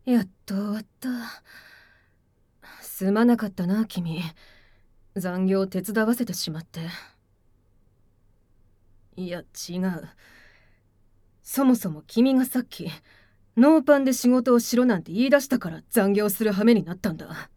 やっと終わった。すまなかったな、君。残業手伝わせてしまって。いや、違う。そもそも君がさっき、ノーパンで仕事をしろなんて言い出したから残業する羽目になったんだ。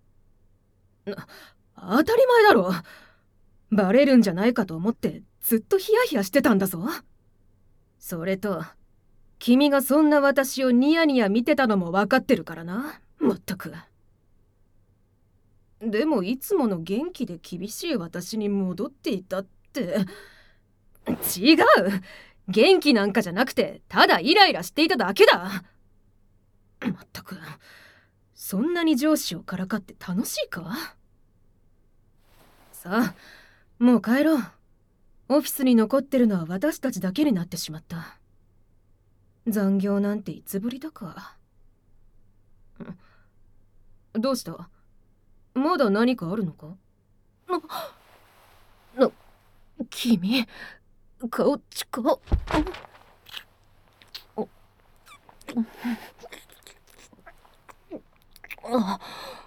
当たり前だろ。バレるんじゃないかと思ってずっとヒヤヒヤしてたんだぞ。それと、君がそんな私をニヤニヤ見てたのも分かってるからな。まったく。でもいつもの元気で厳しい私に戻っていたって。違う。元気なんかじゃなくて、ただイライラしていただけだ。まったく、そんなに上司をからかって楽しいか？さあ、もう帰ろう。オフィスに残ってるのは私たちだけになってしまった。残業なんていつぶりだか。どうした？まだ何かあるのか？な、君、顔近っ。あ、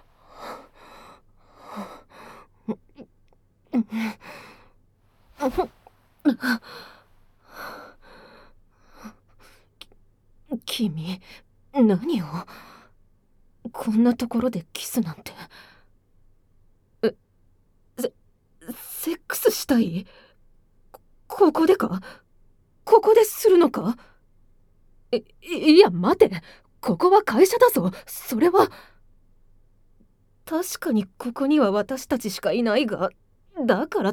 君、何を？こんなところでキスなんて。え、セ、セックスしたい？ここでか？ここでするのか？いや、待て。ここは会社だぞ。それは。確かにここには私たちしかいないが、だからって。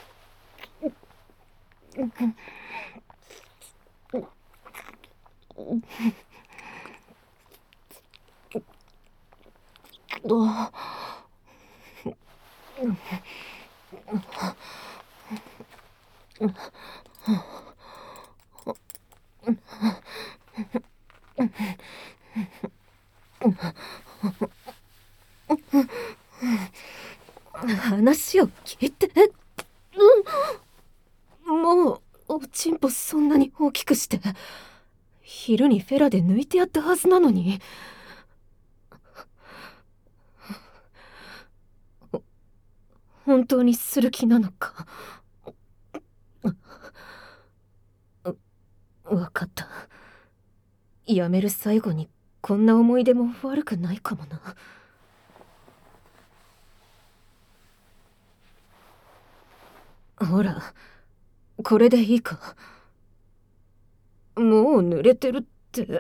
あ、話を聞いて。もうおちんぽそんなに大きくして、昼にフェラで抜いてやったはずなのに。本当にする気なのか？わかった。やめる最後にこんな思い出も悪くないかもな。ほら、これでいいか？もう濡れてるって、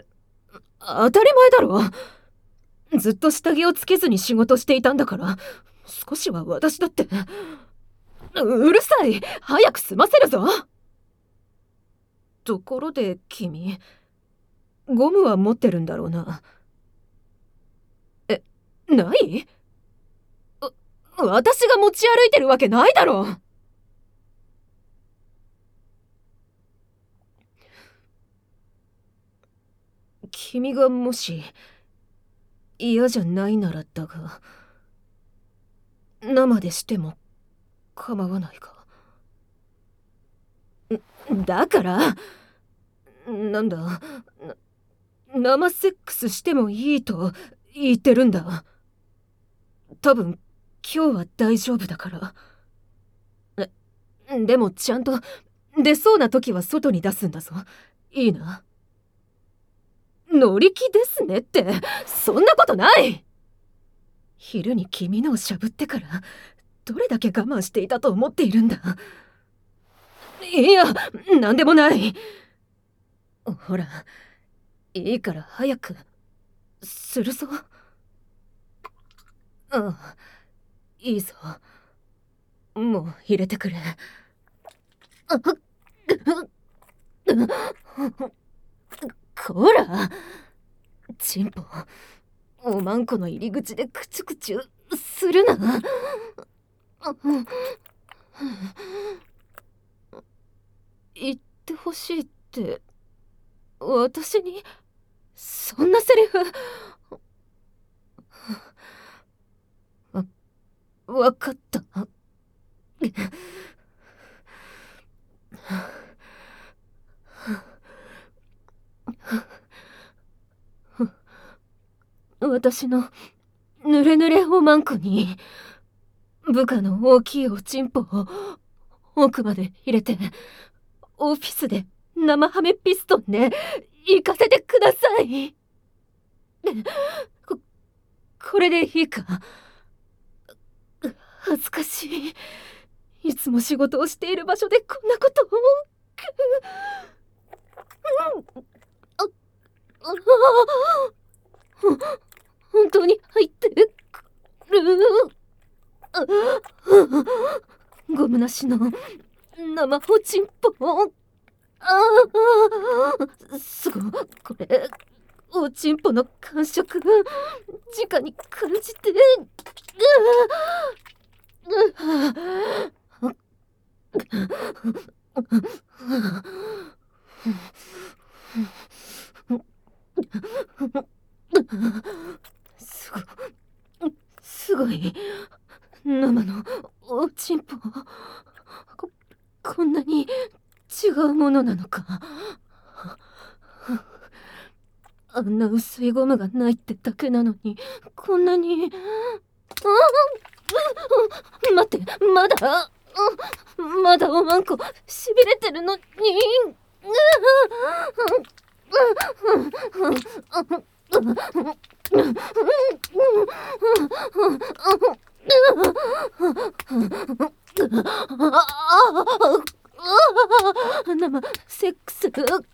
当たり前だろ。ずっと下着をつけずに仕事していたんだから、少しは私だって。うるさい。早く済ませるぞ。ところで君、ゴムは持ってるんだろうな？ない？私が持ち歩いてるわけないだろう。君がもし嫌じゃないならだが、生でしても構わないか？だからなんだ、生セックスしてもいいと言ってるんだ。多分今日は大丈夫だから。でもちゃんと出そうな時は外に出すんだぞ。いいな？乗り気ですねって、そんなことない。昼に君のをしゃぶってからどれだけ我慢していたと思っているんだ。いや、なんでもない。ほら、いいから早くするぞ。ああ、いいぞ。もう入れてくれ。こら、チンポ、おまんこの入り口でクチュクチュするな。言ってほしいって私に？そんなセリフ。わかった。 私のぬれぬれおまんこに部下の大きいおちんぽを奥まで入れて、オフィスで生ハメピストンで行かせてください。これでいいか？恥ずかしい。いつも仕事をしている場所でこんなことを。本当に入ってる。ゴムなしの生おちんぽ。すごい。これおちんぽの感触直に感じて。すごい。生のおちんぽ。こんなに違うものなのか。あんな薄いゴムがないってだけなのに、こんなに。待って、まだおまんこしびれてるのに。生セックス。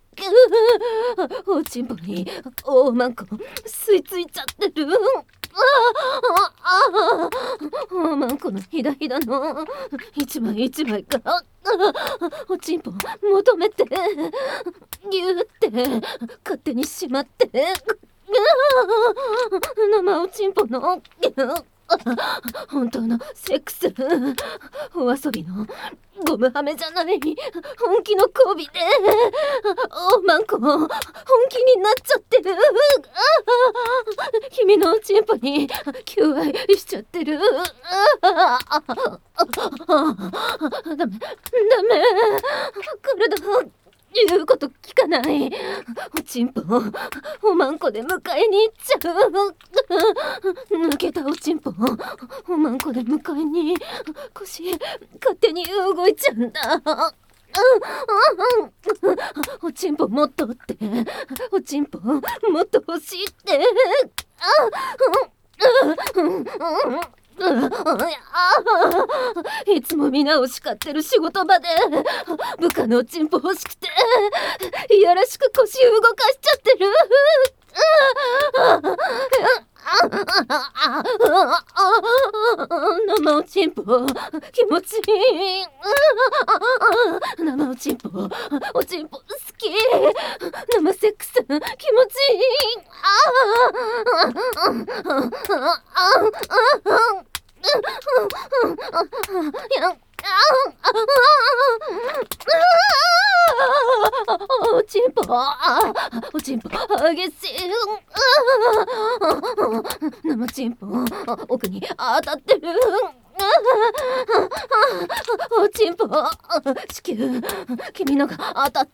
おちんぽにおまんこ吸い付いちゃってる。おまんこのひだひだの一枚一枚がおちんぽ求めてギューって勝手にしまって、生おちんぽの本当のセックス、お遊びのゴムハメじゃない本気の交尾でおまんこ本気になっちゃってる。君のおちんぽに求愛しちゃってる。ダメ体言うこと聞かない。おちんぽおまんこで迎えに行っちゃう。抜けたおちんぽおまんこで迎えに、腰勝手に動いちゃうんだ。おちんぽもっとって、おちんぽもっと欲しいって。いつも皆を叱ってる仕事場で部下のおちんぽ欲しくていやらしく腰動かしちゃってる。生おちんぽ気持ちいい。生おちんぽおちんぽ好き。生セックス気持ちいい。おちんぽ激しい。生ちんぽ奥に当たってる。おちんぽ子宮君のが当たって。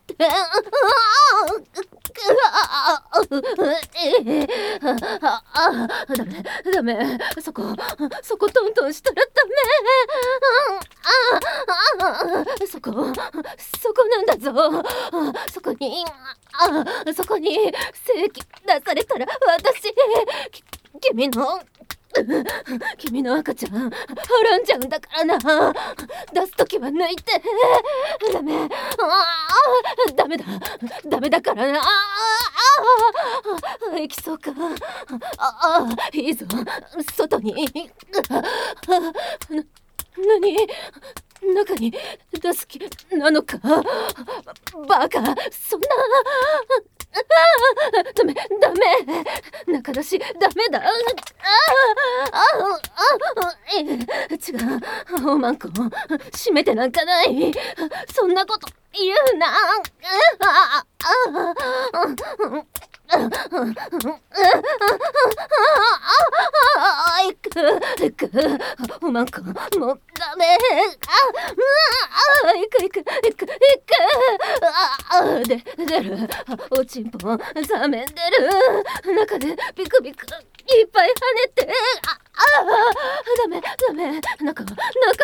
ダメそこトントンしたらダメ。そこなんだぞ。そこに精液出されたら私君の赤ちゃんはらんじゃうんだからな。出すときは抜いて。ダメだからな。行きそうか。いいぞ外に。何中に出す気なのか。バカ、そんな。ダメ中出しダメだ。違う、おまんこ閉めてなんかない。そんなこと言うな。 行くおまんこもうダメ。行く出る。おちんぽ冷めんでる。中でビクビクいっぱい跳ねて、ダメ。中は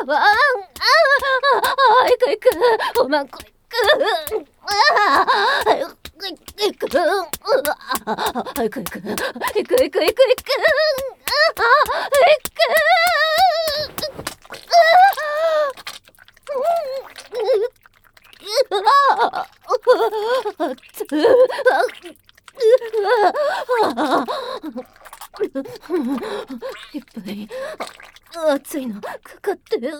行くおまんこ行く。行くいっぱい熱いのかかってる。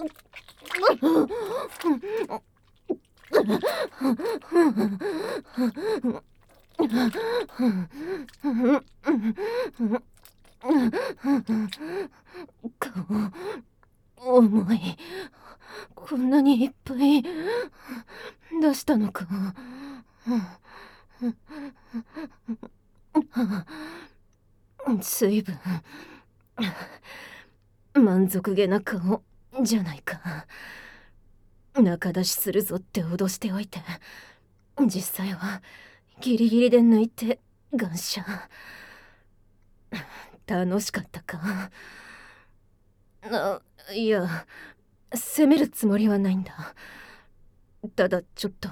顔重い。こんなにいっぱい出したのか。随分満足げな顔じゃないか。中出しするぞって脅しておいて、実際はギリギリで抜いて感謝。楽しかったか。いや、責めるつもりはないんだ。ただちょっと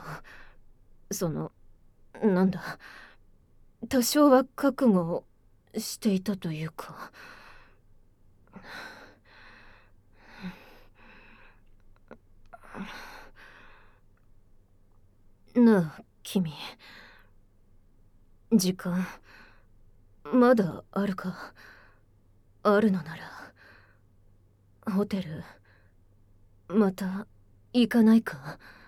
なんだ、多少は覚悟していたというか。なあ君、時間まだあるか。あるのならホテルまた行かないか。